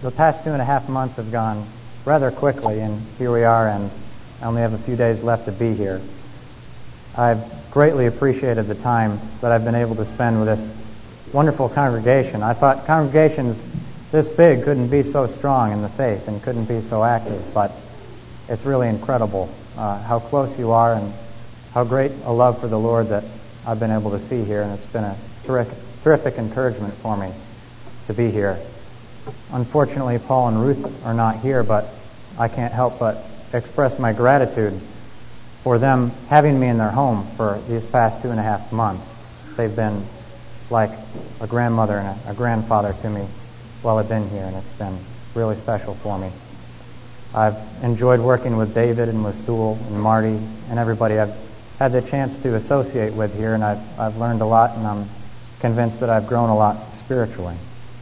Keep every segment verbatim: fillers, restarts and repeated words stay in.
the past two and a half months have gone rather quickly, and here we are, and I only have a few days left to be here. I've greatly appreciated the time that I've been able to spend with this wonderful congregation. I thought congregations this big couldn't be so strong in the faith and couldn't be so active, but it's really incredible uh, how close you are and how great a love for the Lord that I've been able to see here, and it's been a terrific, terrific encouragement for me to be here. Unfortunately, Paul and Ruth are not here, but I can't help but express my gratitude for them having me in their home for these past two and a half months. They've been like a grandmother and a, a grandfather to me while I've been here, and it's been really special for me. I've enjoyed working with David and with Sewell and Marty and everybody I've had the chance to associate with here, and I've, I've learned a lot, and I'm convinced that I've grown a lot spiritually.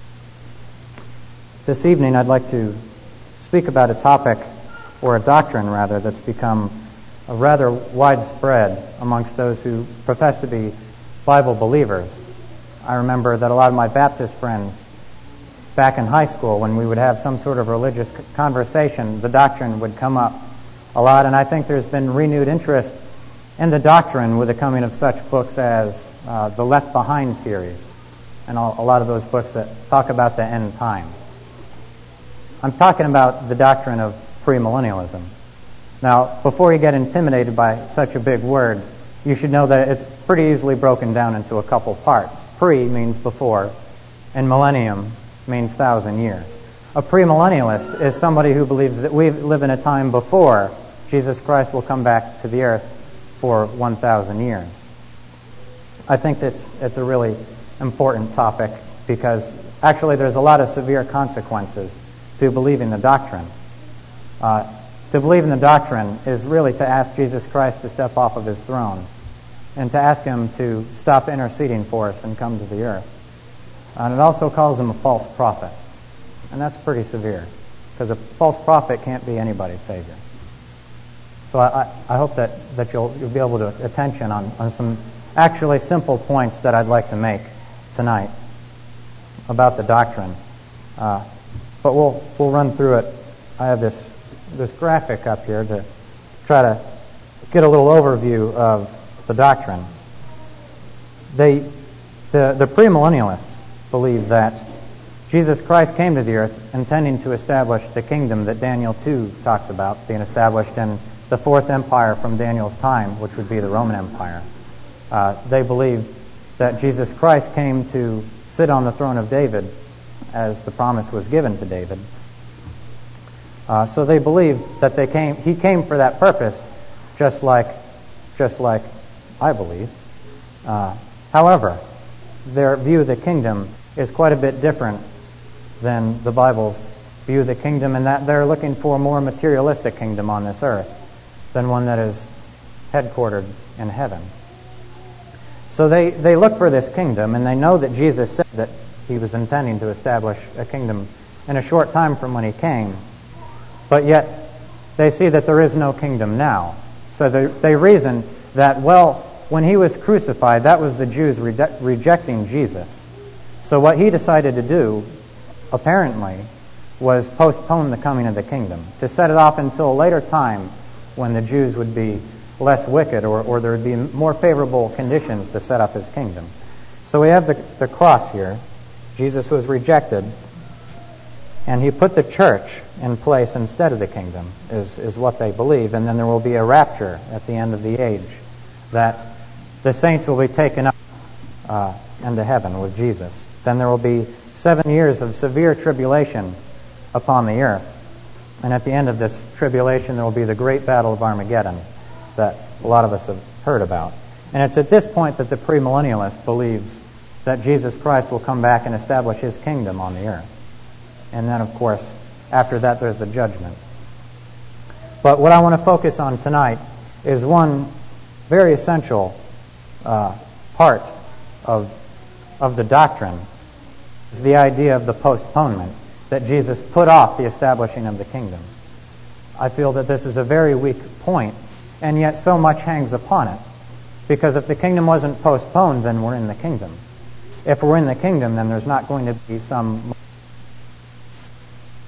This evening I'd like to speak about a topic, or a doctrine rather, that's become a rather widespread amongst those who profess to be Bible believers. I remember that a lot of my Baptist friends back in high school, when we would have some sort of religious conversation, the doctrine would come up a lot, and I think there's been renewed interest in the doctrine with the coming of such books as uh, the Left Behind series and all, a lot of those books that talk about the end times. I'm talking about the doctrine of premillennialism. Now, before you get intimidated by such a big word, you should know that it's pretty easily broken down into a couple parts. Pre means before, and millennium means thousand years. A premillennialist is somebody who believes that we live in a time before Jesus Christ will come back to the earth for one thousand years. I think that's it's a really important topic because actually there's a lot of severe consequences to believing the doctrine. Uh, to believe in the doctrine is really to ask Jesus Christ to step off of his throne and to ask him to stop interceding for us and come to the earth. And it also calls him a false prophet. And that's pretty severe because a false prophet can't be anybody's savior. So I, I, I hope that, that you'll, you'll be able to attention on, on some actually simple points that I'd like to make tonight about the doctrine. Uh, but we'll we'll run through it. I have this this graphic up here to try to get a little overview of the doctrine. They, the, the premillennialists believe that Jesus Christ came to the earth intending to establish the kingdom that Daniel two talks about, being established in the fourth empire from Daniel's time, which would be the Roman Empire. Uh, they believe that Jesus Christ came to sit on the throne of David as the promise was given to David. Uh, so they believe that they came. He came for that purpose, just like, just like I believe. Uh, however, their view of the kingdom is quite a bit different than the Bible's view of the kingdom, in that they're looking for a more materialistic kingdom on this earth than one that is headquartered in heaven. So they, they look for this kingdom, and they know that Jesus said that he was intending to establish a kingdom in a short time from when he came. But yet, they see that there is no kingdom now. So they, they reason that, well, when he was crucified, that was the Jews re- rejecting Jesus. So what he decided to do, apparently, was postpone the coming of the kingdom, to set it off until a later time when the Jews would be less wicked, or, or there would be more favorable conditions to set up his kingdom. So we have the, the cross here. Jesus was rejected, and he put the church in place instead of the kingdom, is, is what they believe. And then there will be a rapture at the end of the age, that the saints will be taken up uh, into heaven with Jesus. Then there will be seven years of severe tribulation upon the earth. And at the end of this tribulation, there will be the great battle of Armageddon that a lot of us have heard about. And it's at this point that the premillennialist believes that Jesus Christ will come back and establish his kingdom on the earth. And then, of course, after that, there's the judgment. But what I want to focus on tonight is one very essential uh, part of, of the doctrine, is the idea of the postponement, that Jesus put off the establishing of the kingdom. I feel that this is a very weak point, and yet so much hangs upon it. Because if the kingdom wasn't postponed, then we're in the kingdom. If we're in the kingdom, then there's not going to be some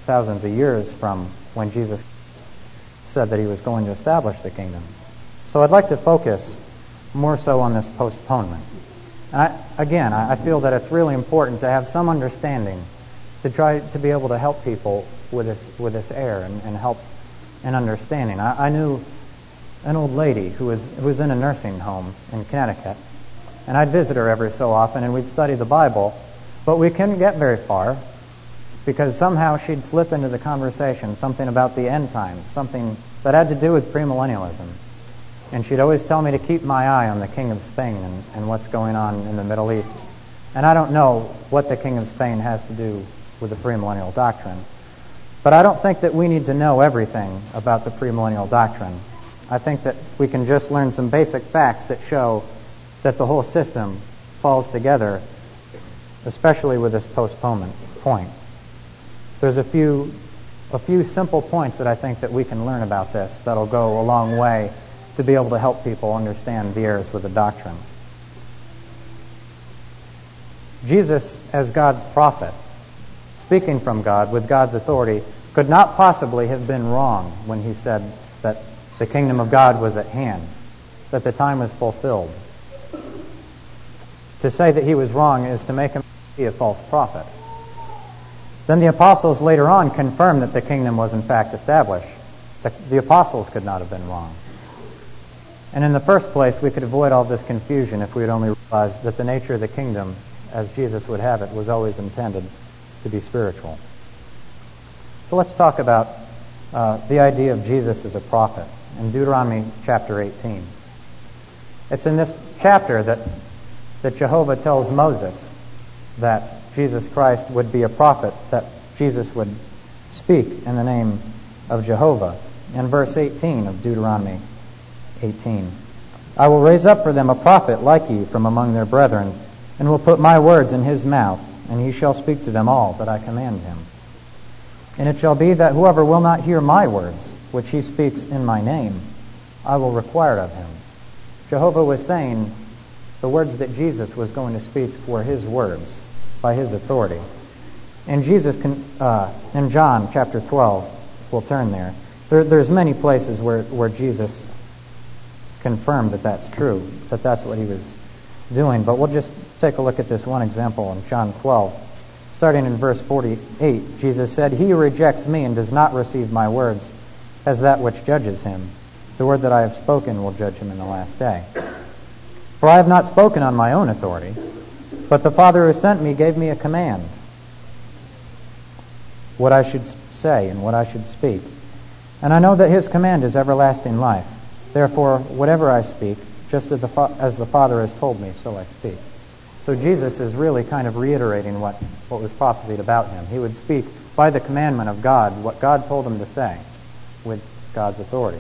thousands of years from when Jesus said that he was going to establish the kingdom. So I'd like to focus more so on this postponement. And I, again, I feel that it's really important to have some understanding to try to be able to help people with this with this error and, and help in understanding. I, I knew an old lady who was who was in a nursing home in Connecticut, and I'd visit her every so often, and we'd study the Bible, but we couldn't get very far because somehow she'd slip into the conversation something about the end times, something that had to do with premillennialism. And she'd always tell me to keep my eye on the King of Spain and, and what's going on in the Middle East. And I don't know what the King of Spain has to do with the premillennial doctrine. But I don't think that we need to know everything about the premillennial doctrine. I think that we can just learn some basic facts that show that the whole system falls together, especially with this postponement point. There's a few a few simple points that I think that we can learn about this that'll go a long way to be able to help people understand the errors with the doctrine. Jesus, as God's prophet, speaking from God with God's authority, could not possibly have been wrong when he said that the kingdom of God was at hand, that the time was fulfilled. To say that he was wrong is to make him be a false prophet. Then the apostles later on confirmed that the kingdom was in fact established. The, the apostles could not have been wrong. And in the first place, we could avoid all this confusion if we had only realized that the nature of the kingdom, as Jesus would have it, was always intended to be spiritual. So let's talk about uh, the idea of Jesus as a prophet in Deuteronomy chapter eighteen. It's in this chapter that, that Jehovah tells Moses that Jesus Christ would be a prophet, that Jesus would speak in the name of Jehovah. In verse eighteen of Deuteronomy eighteen, I will raise up for them a prophet like you from among their brethren, and will put my words in his mouth, and he shall speak to them all that I command him. And it shall be that whoever will not hear my words, which he speaks in my name, I will require of him. Jehovah was saying the words that Jesus was going to speak were his words, by his authority. And Jesus, can, uh, in John chapter twelve, we'll turn there, there there's many places where, where Jesus confirmed that that's true, that that's what he was doing. But we'll just take a look at this one example in John twelve. Starting in verse forty-eight, Jesus said, He who rejects me and does not receive my words has that which judges him. The word that I have spoken will judge him in the last day. For I have not spoken on my own authority, but the Father who sent me gave me a command, what I should say and what I should speak. And I know that his command is everlasting life. Therefore, whatever I speak, just as the, fa- as the Father has told me, so I speak. So Jesus is really kind of reiterating what, what was prophesied about him. He would speak by the commandment of God, what God told him to say, with God's authority.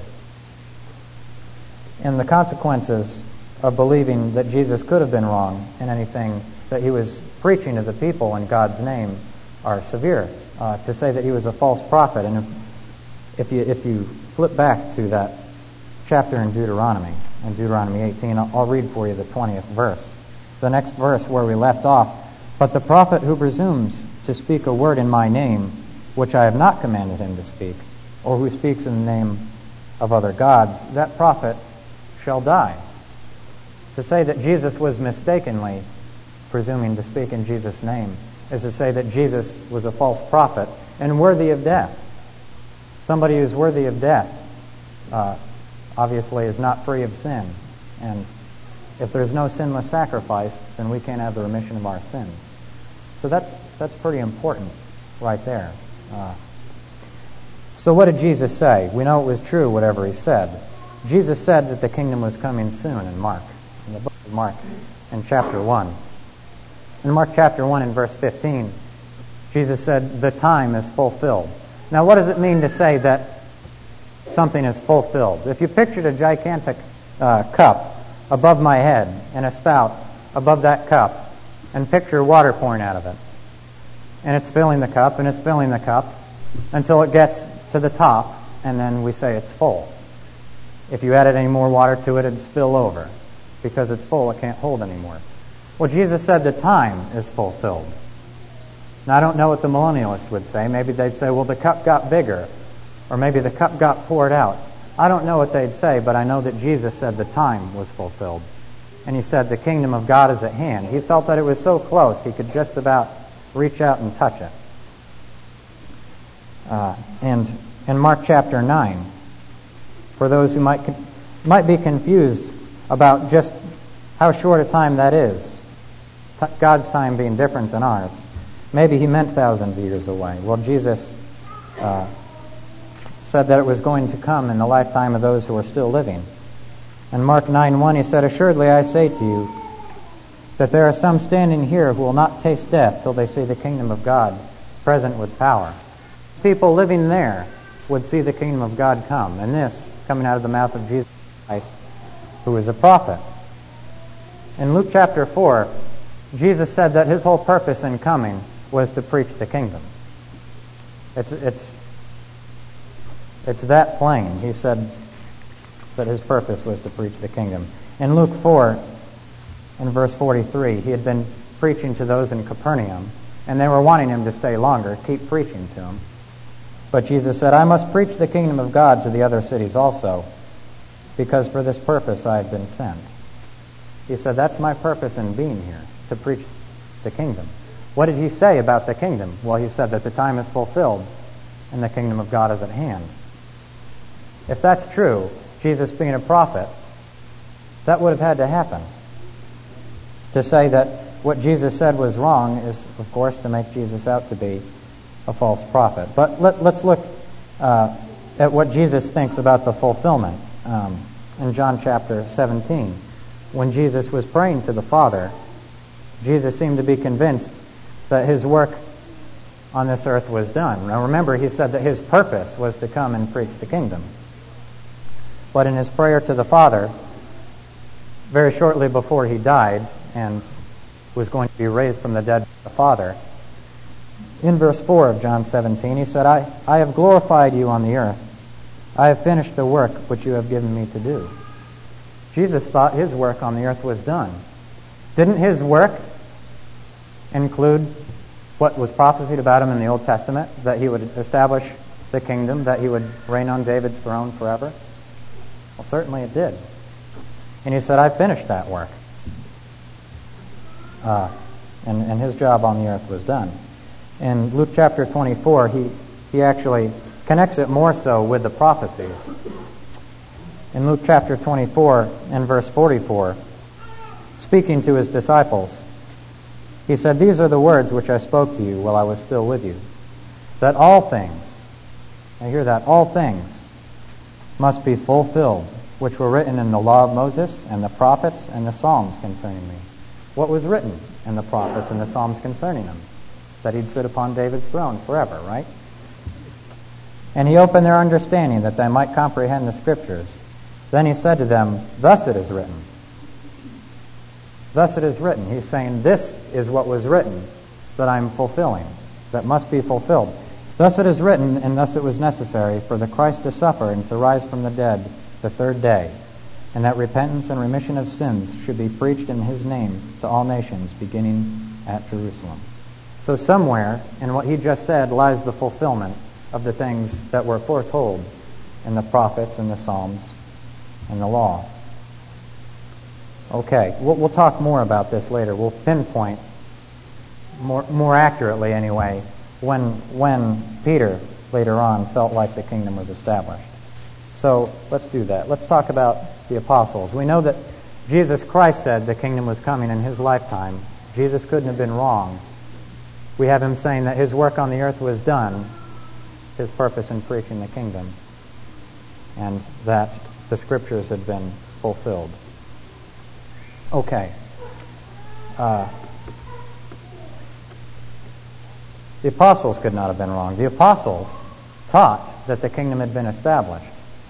And the consequences of believing that Jesus could have been wrong in anything that he was preaching to the people in God's name are severe. Uh, to say that he was a false prophet, and if, if you if you flip back to that chapter in Deuteronomy, in Deuteronomy eighteen, I'll, I'll read for you the twentieth verse. The next verse where we left off, but the prophet who presumes to speak a word in my name, which I have not commanded him to speak, or who speaks in the name of other gods, that prophet shall die. To say that Jesus was mistakenly presuming to speak in Jesus' name is to say that Jesus was a false prophet and worthy of death. Somebody who's worthy of death uh, obviously is not free of sin. And if there's no sinless sacrifice, then we can't have the remission of our sins. So that's that's pretty important right there. Uh, so what did Jesus say? We know it was true, whatever he said. Jesus said that the kingdom was coming soon in Mark, in the book of Mark, in chapter one. In Mark chapter one, in verse fifteen, Jesus said, the time is fulfilled. Now, what does it mean to say that something is fulfilled? If you pictured a gigantic uh, cup above my head and a spout above that cup, and picture water pouring out of it, and it's filling the cup, and it's filling the cup, until it gets to the top, and then we say it's full. If you added any more water to it, it'd spill over. Because it's full, it can't hold anymore. Well, Jesus said the time is fulfilled. Now, I don't know what the millennialists would say. Maybe they'd say, well, the cup got bigger, or maybe the cup got poured out. I don't know what they'd say, but I know that Jesus said the time was fulfilled. And he said the kingdom of God is at hand. He felt that it was so close, he could just about reach out and touch it. Uh, and in Mark chapter nine, for those who might might be confused about just how short a time that is, t- God's time being different than ours. Maybe he meant thousands of years away. Well, Jesus uh, said that it was going to come in the lifetime of those who are still living. In Mark nine one, he said, "Assuredly I say to you, that there are some standing here who will not taste death till they see the kingdom of God present with power." People living there would see the kingdom of God come, and this coming out of the mouth of Jesus Christ, who is a prophet. In Luke chapter four, Jesus said that his whole purpose in coming was to preach the kingdom. It's it's it's that plain. He said that his purpose was to preach the kingdom. In Luke four, in verse forty-three, he had been preaching to those in Capernaum, and they were wanting him to stay longer, keep preaching to them. But Jesus said, "I must preach the kingdom of God to the other cities also, because for this purpose I have been sent." He said, that's my purpose in being here, to preach the kingdom. What did he say about the kingdom? Well, he said that the time is fulfilled and the kingdom of God is at hand. If that's true, Jesus being a prophet, that would have had to happen. To say that what Jesus said was wrong is, of course, to make Jesus out to be a false prophet. But let, let's look uh, at what Jesus thinks about the fulfillment. Um, in John chapter seventeen, when Jesus was praying to the Father, Jesus seemed to be convinced that his work on this earth was done. Now remember, he said that his purpose was to come and preach the kingdom. But in his prayer to the Father, very shortly before he died and was going to be raised from the dead by the Father, in verse four of John seventeen, he said, I, I have glorified you on the earth. I have finished the work which you have given me to do. Jesus thought his work on the earth was done. Didn't his work include what was prophesied about him in the Old Testament, that he would establish the kingdom, that he would reign on David's throne forever? Well, certainly it did. And he said, I finished that work. Uh, and, and his job on the earth was done. In Luke chapter twenty-four, he, he actually connects it more so with the prophecies. In Luke chapter twenty-four and verse forty-four, speaking to his disciples, he said, "These are the words which I spoke to you while I was still with you, that all things," I hear that, all things must be fulfilled, which were written in the law of Moses and the prophets and the Psalms concerning me. What was written in the prophets and the Psalms concerning him? That he'd sit upon David's throne forever, right? "And he opened their understanding that they might comprehend the Scriptures. Then he said to them, Thus it is written." Thus it is written. He's saying, this is what was written that I'm fulfilling, that must be fulfilled. "Thus it is written, and thus it was necessary for the Christ to suffer and to rise from the dead the third day, and that repentance and remission of sins should be preached in his name to all nations, beginning at Jerusalem." So somewhere in what he just said lies the fulfillment of the things that were foretold in the prophets and the Psalms and the law. Okay, we'll, we'll talk more about this later. We'll pinpoint more, more accurately anyway when when Peter later on felt like the kingdom was established. So let's do that. Let's talk about the apostles. We know that Jesus Christ said the kingdom was coming in his lifetime. Jesus couldn't have been wrong. We have him saying that his work on the earth was done, his purpose in preaching the kingdom, and that the Scriptures had been fulfilled. Okay. Uh, the apostles could not have been wrong. The apostles taught that the kingdom had been established.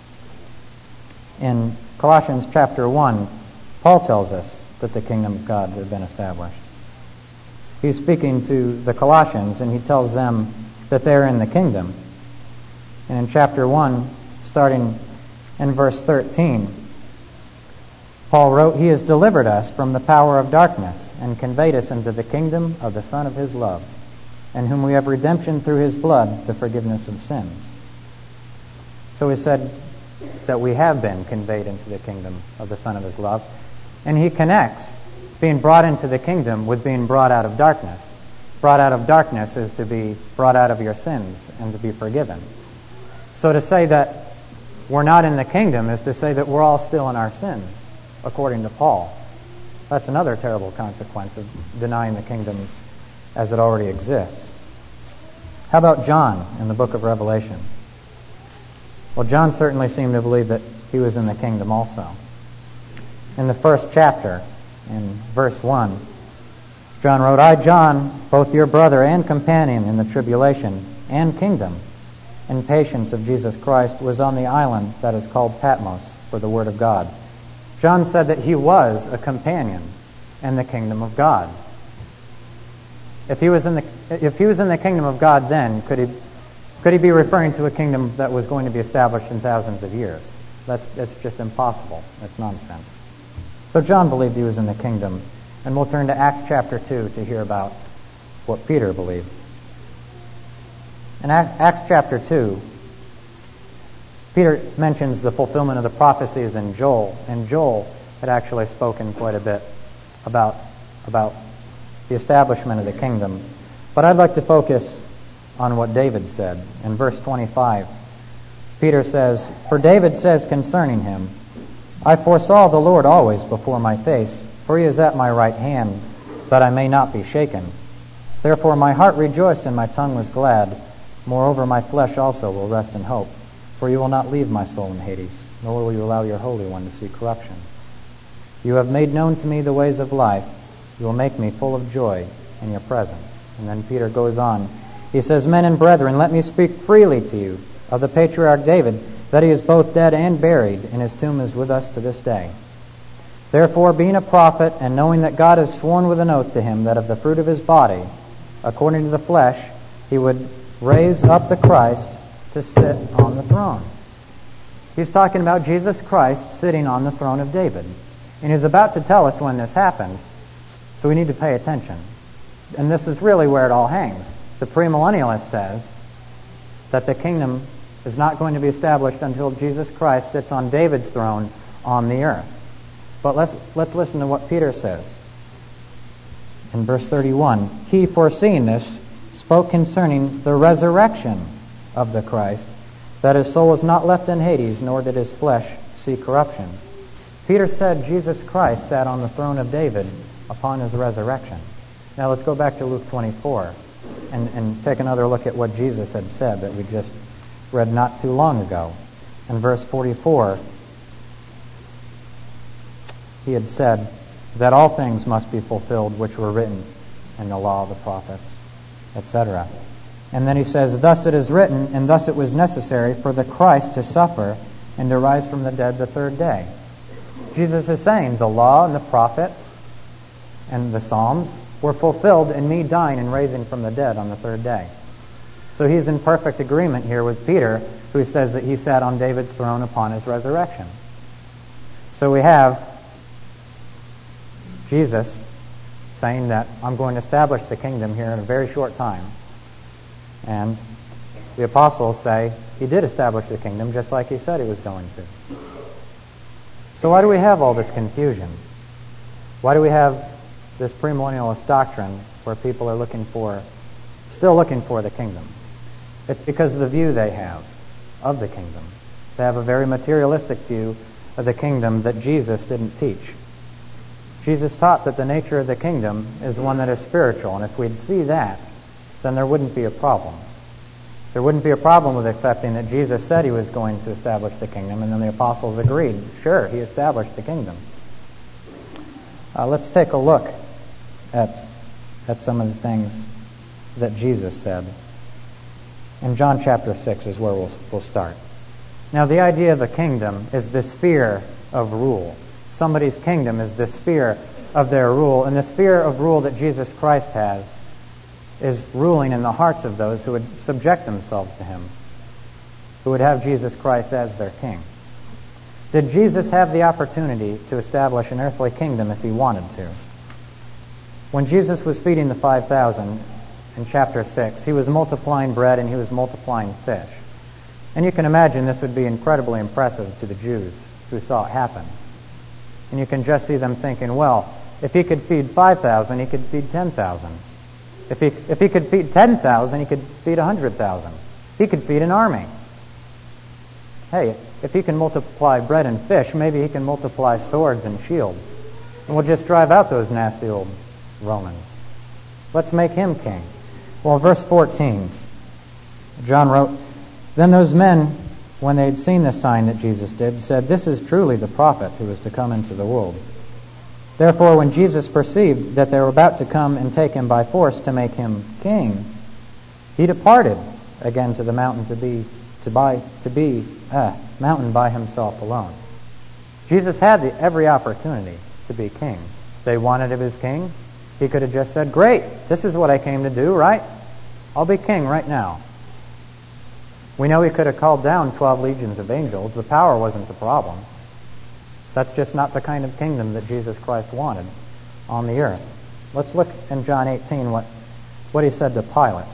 In Colossians chapter one, Paul tells us that the kingdom of God had been established. He's speaking to the Colossians, and he tells them that they're in the kingdom. And in chapter one, starting in verse thirteen, Paul wrote, "He has delivered us from the power of darkness and conveyed us into the kingdom of the Son of his love, in whom we have redemption through his blood, the forgiveness of sins. So he said that we have been conveyed into the kingdom of the Son of his love. And he connects being brought into the kingdom with being brought out of darkness. Brought out of darkness is to be brought out of your sins and to be forgiven. So to say that we're not in the kingdom is to say that we're all still in our sins, according to Paul. That's another terrible consequence of denying the kingdom as it already exists. How about John in the book of Revelation? Well, John certainly seemed to believe that he was in the kingdom also. In the first chapter, in verse one, John wrote, I, John, both your brother and companion in the tribulation and kingdom and patience of Jesus Christ, was on the island that is called Patmos for the word of God. John said that he was a companion in the kingdom of God. If he was in the if he was in the kingdom of God then, could he could he be referring to a kingdom that was going to be established in thousands of years? That's that's just impossible. That's nonsense. So John believed he was in the kingdom, and we'll turn to Acts chapter two to hear about what Peter believed. In Acts chapter two, Peter mentions the fulfillment of the prophecies in Joel, and Joel had actually spoken quite a bit about, about the establishment of the kingdom. But I'd like to focus on what David said. In verse twenty-five, Peter says, For David says concerning him, I foresaw the Lord always before my face, for he is at my right hand, that I may not be shaken. Therefore my heart rejoiced and my tongue was glad. Moreover, my flesh also will rest in hope. For you will not leave my soul in Hades, nor will you allow your Holy One to see corruption. You have made known to me the ways of life. You will make me full of joy in your presence. And then Peter goes on. He says, Men and brethren, let me speak freely to you of the patriarch David, that he is both dead and buried, and his tomb is with us to this day. Therefore, being a prophet, and knowing that God has sworn with an oath to him that of the fruit of his body, according to the flesh, he would raise up the Christ to sit on the throne. He's talking about Jesus Christ sitting on the throne of David. And he's about to tell us when this happened, so we need to pay attention. And this is really where it all hangs. The premillennialist says that the kingdom is not going to be established until Jesus Christ sits on David's throne on the earth. But let's, let's listen to what Peter says. In verse thirty-one, He, foreseeing this, spoke concerning the resurrection of the Christ, that his soul is not left in Hades, nor did his flesh see corruption. Peter said Jesus Christ sat on the throne of David upon his resurrection. Now let's go back to Luke twenty-four and, and take another look at what Jesus had said that we just read not too long ago. In verse forty-four, he had said that all things must be fulfilled which were written in the law of the prophets, et cetera. And then he says, Thus it is written, and thus it was necessary for the Christ to suffer and to rise from the dead the third day. Jesus is saying the law and the prophets and the Psalms were fulfilled in me dying and raising from the dead on the third day. So he's in perfect agreement here with Peter, who says that he sat on David's throne upon his resurrection. So we have Jesus saying that I'm going to establish the kingdom here in a very short time. And the apostles say he did establish the kingdom just like he said he was going to. So why do we have all this confusion? Why do we have this premillennialist doctrine where people are looking for, still looking for the kingdom? It's because of the view they have of the kingdom. They have a very materialistic view of the kingdom that Jesus didn't teach. Jesus taught that the nature of the kingdom is one that is spiritual, and if we'd see that, then there wouldn't be a problem. There wouldn't be a problem with accepting that Jesus said he was going to establish the kingdom, and then the apostles agreed. Sure, he established the kingdom. Uh, let's take a look at, at some of the things that Jesus said. In John chapter six is where we'll, we'll start. Now, the idea of a kingdom is the sphere of rule. Somebody's kingdom is the sphere of their rule, and the sphere of rule that Jesus Christ has is ruling in the hearts of those who would subject themselves to him, who would have Jesus Christ as their king. Did Jesus have the opportunity to establish an earthly kingdom if he wanted to? When Jesus was feeding the five thousand, in chapter six. He was multiplying bread and he was multiplying fish. And you can imagine this would be incredibly impressive to the Jews who saw it happen. And you can just see them thinking, well, if he could feed five thousand, he could feed ten thousand. If he, if he could feed ten thousand, he could feed one hundred thousand. He could feed an army. Hey, if he can multiply bread and fish, maybe he can multiply swords and shields. And we'll just drive out those nasty old Romans. Let's make him king. Well, verse fourteen, John wrote, "Then those men, when they had seen the sign that Jesus did, said, 'This is truly the prophet who is to come into the world.' Therefore, when Jesus perceived that they were about to come and take him by force to make him king, he departed again to the mountain to be to by to be uh, mountain by himself alone." Jesus had the, every opportunity to be king. They wanted him as king. He could have just said, "Great, this is what I came to do, right? I'll be king right now." We know he could have called down twelve legions of angels. The power wasn't the problem. That's just not the kind of kingdom that Jesus Christ wanted on the earth. Let's look in John eighteen what, what he said to Pilate.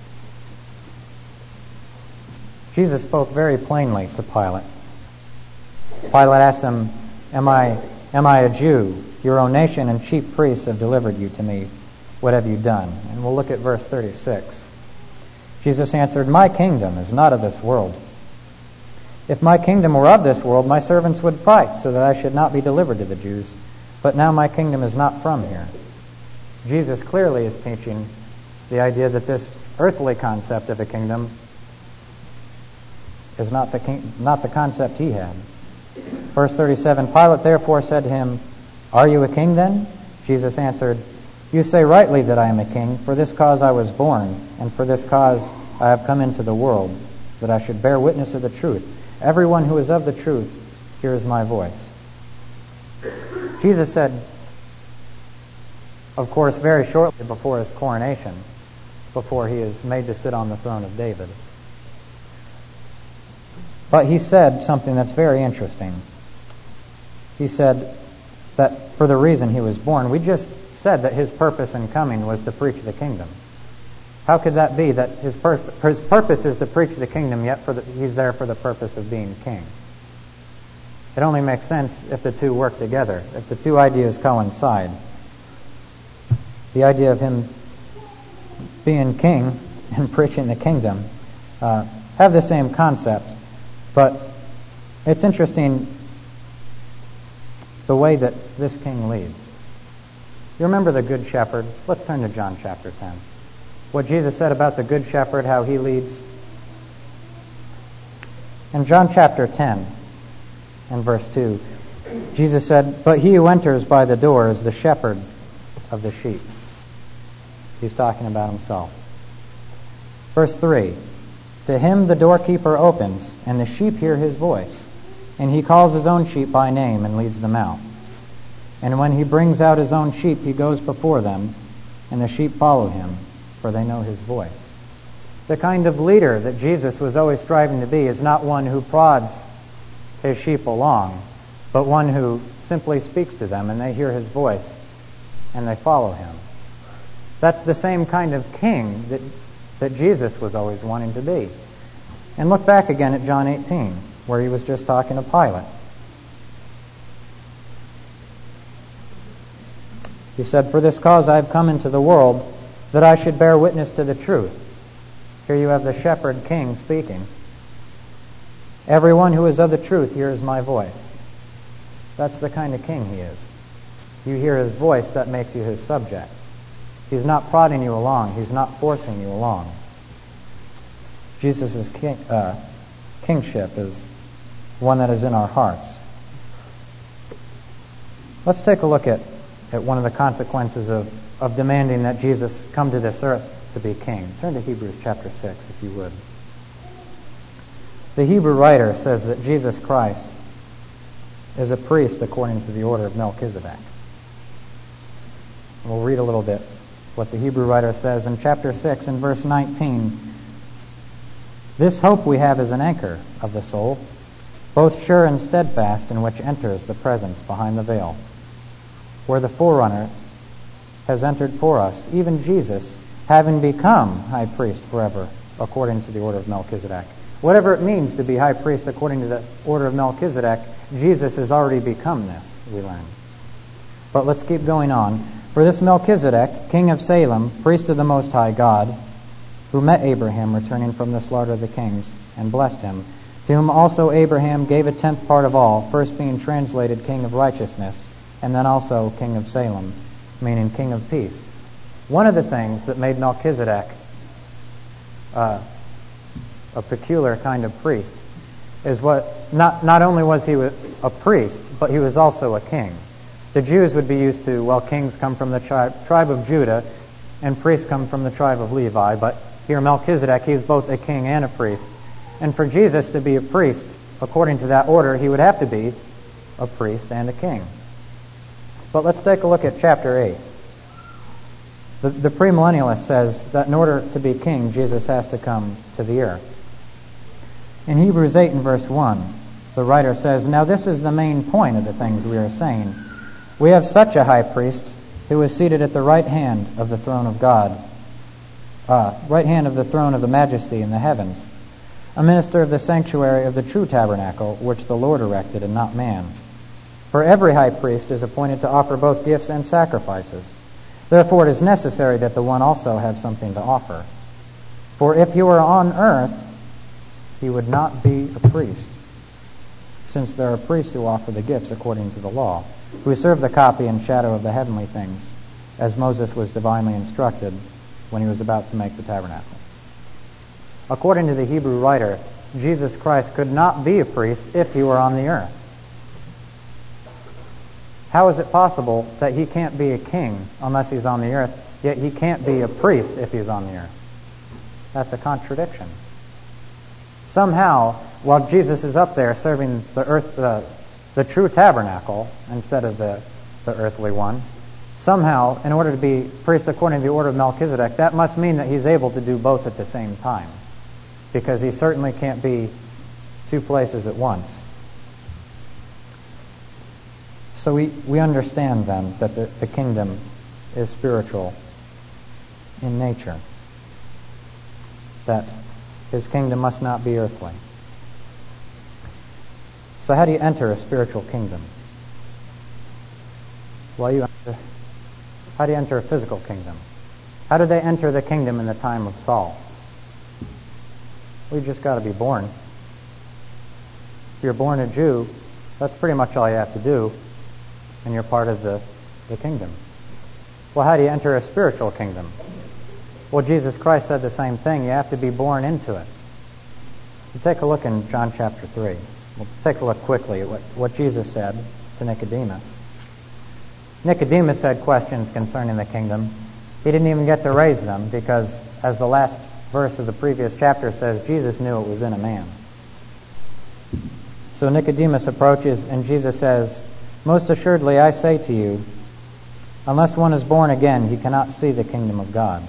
Jesus spoke very plainly to Pilate. Pilate asked him, Am I, am I a Jew? Your own nation and chief priests have delivered you to me. What have you done? And we'll look at verse thirty-six. Jesus answered, "My kingdom is not of this world. If my kingdom were of this world, my servants would fight so that I should not be delivered to the Jews. But now my kingdom is not from here." Jesus clearly is teaching the idea that this earthly concept of a kingdom is not the king, not the concept he had. Verse thirty-seven, Pilate therefore said to him, "Are you a king then?" Jesus answered, "You say rightly that I am a king. For this cause I was born, and for this cause I have come into the world, that I should bear witness of the truth. Everyone who is of the truth hears my voice." Jesus said, of course, very shortly before his coronation, before he is made to sit on the throne of David. But he said something that's very interesting. He said that for the reason he was born, we just said that his purpose in coming was to preach the kingdom. How could that be, that his, pur- his purpose is to preach the kingdom, yet for the, he's there for the purpose of being king? It only makes sense if the two work together, if the two ideas coincide. The idea of him being king and preaching the kingdom uh, have the same concept, but it's interesting the way that this king leads. You remember the Good Shepherd? Let's turn to John chapter ten. What Jesus said about the Good Shepherd, how he leads. In John chapter ten, and verse two, Jesus said, "But he who enters by the door is the shepherd of the sheep." He's talking about himself. Verse three, "To him the doorkeeper opens, and the sheep hear his voice. And he calls his own sheep by name and leads them out. And when he brings out his own sheep, he goes before them, and the sheep follow him, for they know his voice." The kind of leader that Jesus was always striving to be is not one who prods his sheep along, but one who simply speaks to them, and they hear his voice, and they follow him. That's the same kind of king that, that Jesus was always wanting to be. And look back again at John eighteen, where he was just talking to Pilate. He said, "For this cause I have come into the world, that I should bear witness to the truth." Here you have the shepherd king speaking. "Everyone who is of the truth hears my voice." That's the kind of king he is. You hear his voice, that makes you his subject. He's not prodding you along. He's not forcing you along. Jesus' king, uh, kingship is one that is in our hearts. Let's take a look at, at one of the consequences of, of demanding that Jesus come to this earth to be king. Turn to Hebrews chapter six, if you would. The Hebrew writer says that Jesus Christ is a priest according to the order of Melchizedek. We'll read a little bit what the Hebrew writer says in chapter six and verse nineteen. "This hope we have is an anchor of the soul, both sure and steadfast, in which enters the presence behind the veil, where the forerunner has entered for us, even Jesus, having become high priest forever, according to the order of Melchizedek. Whatever it means to be high priest according to the order of Melchizedek, Jesus has already become this, we learn. But let's keep going on. For this Melchizedek, king of Salem, priest of the Most High God, who met Abraham returning from the slaughter of the kings, and blessed him, to whom also Abraham gave a tenth part of all, first being translated king of righteousness, and then also king of Salem, meaning king of peace. One of the things that made Melchizedek uh, a peculiar kind of priest is what not not only was he a priest, but he was also a king. The Jews would be used to, well, kings come from the tribe, tribe of Judah, and priests come from the tribe of Levi, but here Melchizedek, he's both a king and a priest. And for Jesus to be a priest, according to that order, he would have to be a priest and a king. But let's take a look at chapter eight. The, the premillennialist says that in order to be king, Jesus has to come to the earth. In Hebrews eight and verse one, the writer says, "Now this is the main point of the things we are saying. We have such a high priest who is seated at the right hand of the throne of God, uh, right hand of the throne of the majesty in the heavens, a minister of the sanctuary of the true tabernacle, which the Lord erected and not man. For every high priest is appointed to offer both gifts and sacrifices. Therefore it is necessary that the one also have something to offer. For if he were on earth, he would not be a priest, since there are priests who offer the gifts according to the law, who serve the copy and shadow of the heavenly things, as Moses was divinely instructed when he was about to make the tabernacle." According to the Hebrew writer, Jesus Christ could not be a priest if he were on the earth. How is it possible that he can't be a king unless he's on the earth, yet he can't be a priest if he's on the earth? That's a contradiction. Somehow, while Jesus is up there serving the earth, the, the true tabernacle instead of the, the earthly one, somehow, in order to be priest according to the order of Melchizedek, that must mean that he's able to do both at the same time, because he certainly can't be two places at once. So we, we understand then that the, the kingdom is spiritual in nature, that his kingdom must not be earthly. So how do you enter a spiritual kingdom? Well, you enter, how do you enter a physical kingdom? How did they enter the kingdom in the time of Saul? Well, you just got to be born. If you're born a Jew, that's pretty much all you have to do, and you're part of the, the kingdom. Well, how do you enter a spiritual kingdom? Well, Jesus Christ said the same thing. You have to be born into it. You take a look in John chapter three. We'll take a look quickly at what, what Jesus said to Nicodemus. Nicodemus had questions concerning the kingdom. He didn't even get to raise them because, as the last verse of the previous chapter says, Jesus knew it was in a man. So Nicodemus approaches, and Jesus says, "Most assuredly I say to you, unless one is born again, he cannot see the kingdom of God."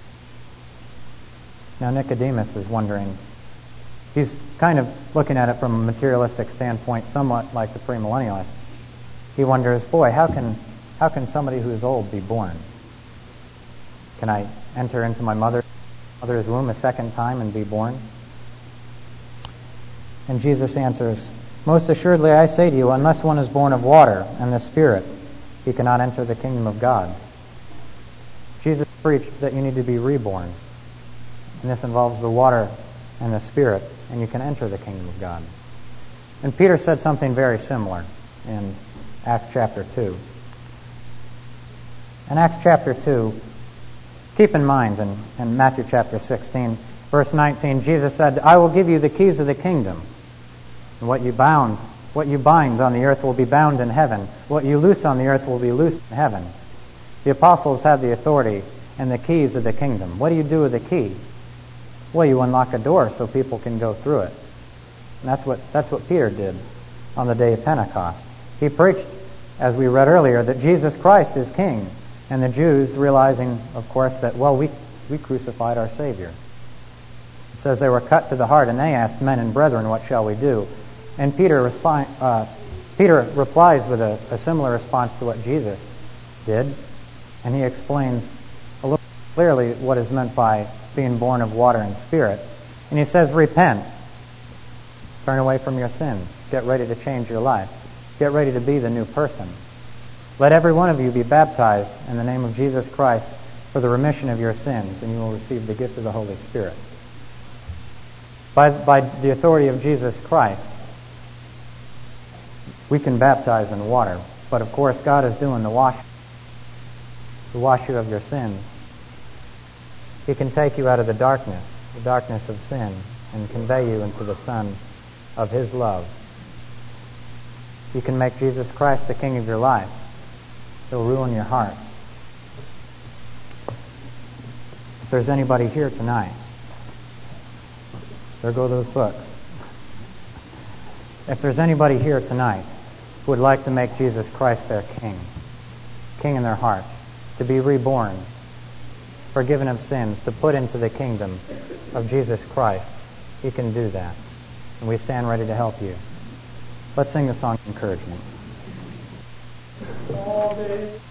Now Nicodemus is wondering, he's kind of looking at it from a materialistic standpoint, somewhat like the premillennialist. He wonders, boy, how can how can somebody who is old be born? Can I enter into my mother, mother's womb a second time and be born? And Jesus answers, "Most assuredly I say to you, unless one is born of water and the Spirit, he cannot enter the kingdom of God." Jesus preached that you need to be reborn. And this involves the water and the Spirit, and you can enter the kingdom of God. And Peter said something very similar in Acts chapter two. In Acts chapter two, keep in mind in, in Matthew chapter sixteen, verse nineteen, Jesus said, "I will give you the keys of the kingdom. And what you bound, what you bind on the earth will be bound in heaven. What you loose on the earth will be loosed in heaven." The apostles had the authority and the keys of the kingdom. What do you do with the key? Well, you unlock a door so people can go through it. And that's what that's what Peter did on the day of Pentecost. He preached, as we read earlier, that Jesus Christ is King. And the Jews, realizing, of course, that, well, we, we crucified our Savior. It says they were cut to the heart, and they asked, "Men and brethren, what shall we do?" And Peter, respi- uh, Peter replies with a, a similar response to what Jesus did. And he explains a little clearly what is meant by being born of water and spirit. And he says, repent. Turn away from your sins. Get ready to change your life. Get ready to be the new person. Let every one of you be baptized in the name of Jesus Christ for the remission of your sins, and you will receive the gift of the Holy Spirit. By, by the authority of Jesus Christ, we can baptize in water. But of course, God is doing the wash, to wash you of your sins. He can take you out of the darkness, the darkness of sin, and convey you into the sun of His love. You can make Jesus Christ the King of your life. He'll ruin your hearts. If there's anybody here tonight, there go those books. If there's anybody here tonight who would like to make Jesus Christ their King, King in their hearts, to be reborn, forgiven of sins, to put into the kingdom of Jesus Christ, He can do that. And we stand ready to help you. Let's sing the song of encouragement. All day.